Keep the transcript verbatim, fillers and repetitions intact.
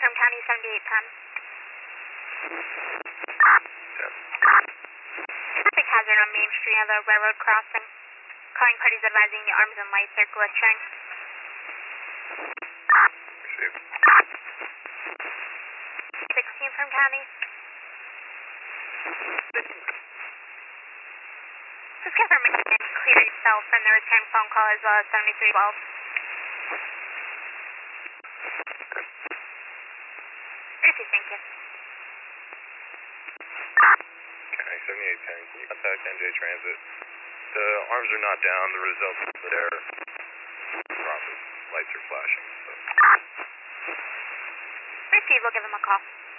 from County seventy-eight ten. ten. Traffic hazard on Main Street at the railroad crossing. Calling parties advising the arms and lights are glitching. Received. sixteen from County. Just confirming you can clear yourself from the return phone call as well as seventy-three twelve. Received, thank you. County seventy-eight ten, can you contact N J Transit? The arms are not down, the result is that their profit lights are flashing. So. Received, we'll give them a call.